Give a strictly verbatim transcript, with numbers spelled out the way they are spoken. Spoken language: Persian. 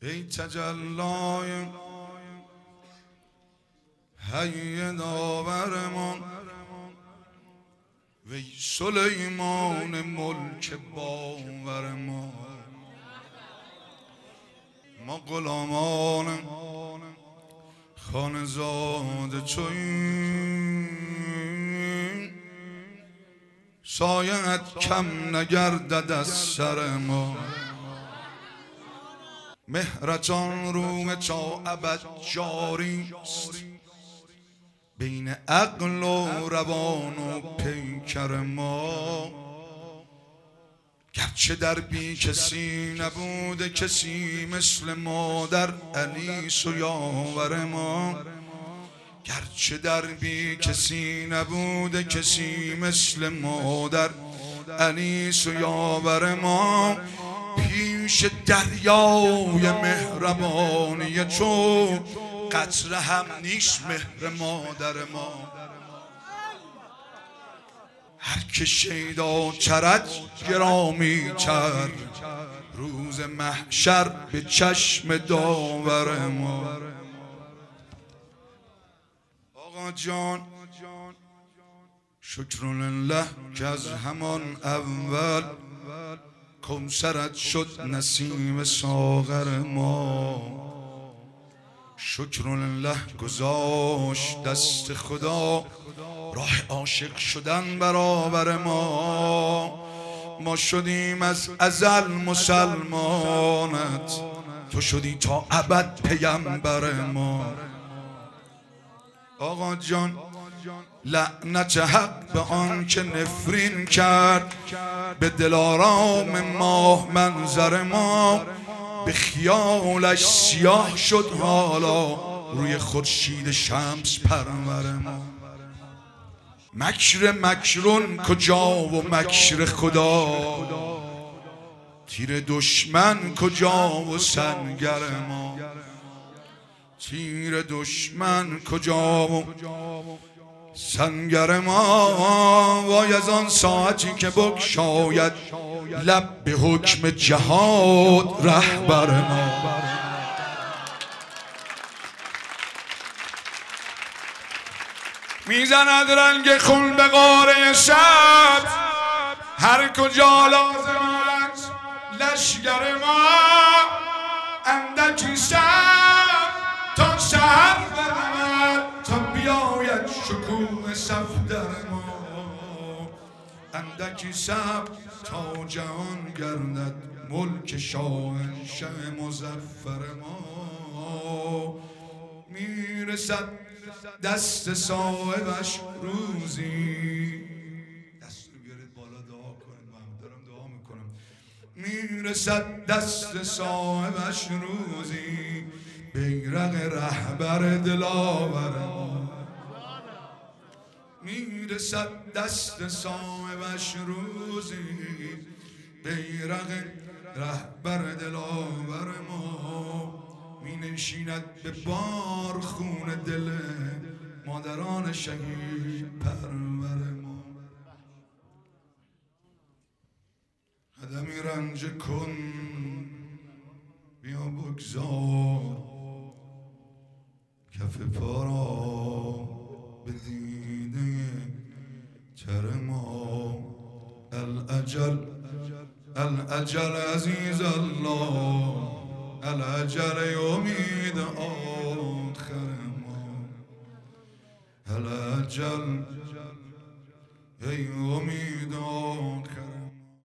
ای تجلای حی داورمان وی سلیمان ملک باور ما ما غلامان خانزاده چویم سایه‌ات کم نگردد از سر ما مهرتان روح تا ابد جاری است بین عقل و روان و پیکر ما گرچه در بی کسی نبوده کسی مثل مادر انیس و یاور ما گرچه در بی کسی نبوده کسی مثل مادر انیس و یاور ما پیش دریای مهربانی تو قطره هم نیست مهر مادر ما هر که شیدا چرد گرامی تر روز محشر به چشم داور ما آقا جان شکرالله که از همان اول کوثرت شد نسیم ساغر ما شکرالله گذاشت دست خدا راه عاشق شدن برابر ما ما شدیم از ازل مسلمانت تو شدی تا ابد پیامبر ما آقا جان لعنت حق به آن که نفرین کرد به دلارام ماه منظر ما به خیالش سیاه شد حالا روی خورشید شمس پرور ما مکر مکرون کجا و مکر خدا تیر دشمن کجا و سنگر ما تیر دشمن کجا و سنگر ما وای از آن ساعتی که بگشاید لب به حکم جهاد رهبر ما میزند رنگ خون به قاره شب هر کجا لازم است لشگر ما اندکی شب تا شهر برود تا بیاید شکوه صفدر ما اندکی شب تا جهان گردد ملک شاهنشه مظفر ما میرسد دست صاحبش روزی دست رو بیارید بالا دعا کنید من دارم دعا میکنم میرسد دست صاحبش روزی بیرق رهبر دلاور ما میرسد دست صاحبش روزی بیرق رهبر دلاور ما می نشیند به بار خون دل مادران شهید پرور ما قدمی رنج کن بیا بگذار کف پا را به دیده تر ما الاجل الاجل عزیز الله الاجل امید آخر ما الاجل ای